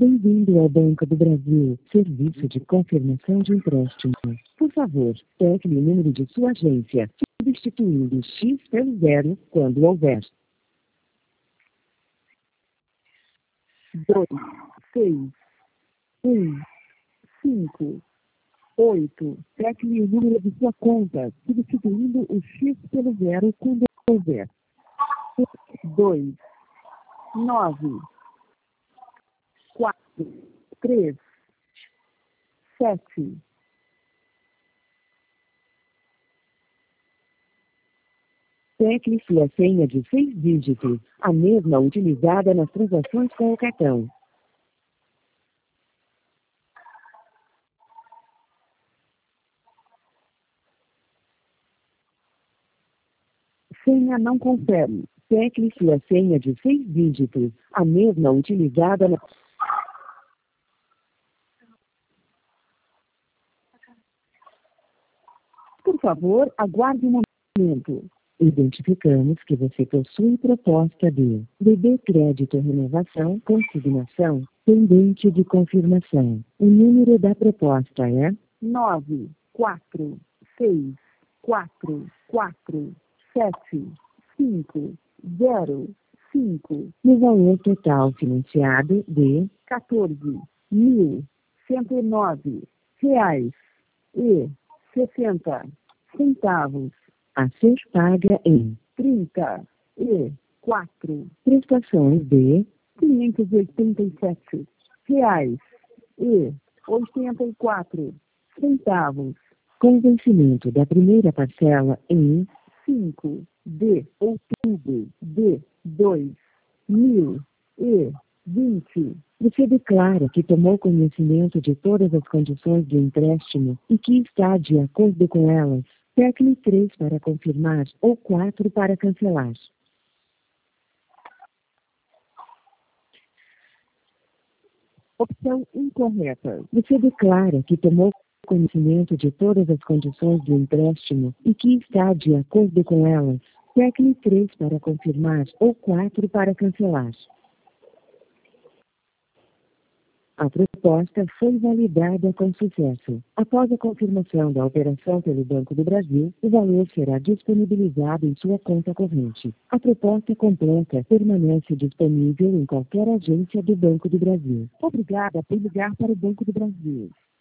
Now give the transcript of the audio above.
Bem-vindo ao Banco do Brasil, serviço de confirmação de empréstimo. Por favor, tecle o número de sua agência, substituindo X pelo 0 quando houver. 2, 6, 1, 5, 8. Tecle o número de sua conta, substituindo o X pelo 0 quando houver. 2, 9, 4, 3, 7. Tecle sua senha de 6 dígitos, a mesma utilizada nas transações com o cartão. Senha não confere. Tecle sua senha de 6 dígitos, a mesma utilizada na... Por favor, aguarde um momento. Identificamos que você possui proposta de BB Crédito Renovação Consignação pendente de confirmação. O número da proposta é 9, 4, 6, 4, 4, 7, 5, 0, 5. No valor total financiado de R$ 14.109,60 a ser paga em 34 prestações de R$ 587,84, com vencimento da primeira parcela em 5 de outubro de 2020. Você declara que tomou conhecimento de todas as condições do empréstimo e que está de acordo com elas. Tecle 3 para confirmar ou 4 para cancelar. Opção incorreta. Você declara que tomou conhecimento de todas as condições do empréstimo e que está de acordo com elas. Tecle 3 para confirmar ou 4 para cancelar. A proposta foi validada com sucesso. Após a confirmação da operação pelo Banco do Brasil, o valor será disponibilizado em sua conta corrente. A proposta completa permanece disponível em qualquer agência do Banco do Brasil. Obrigada por ligar para o Banco do Brasil.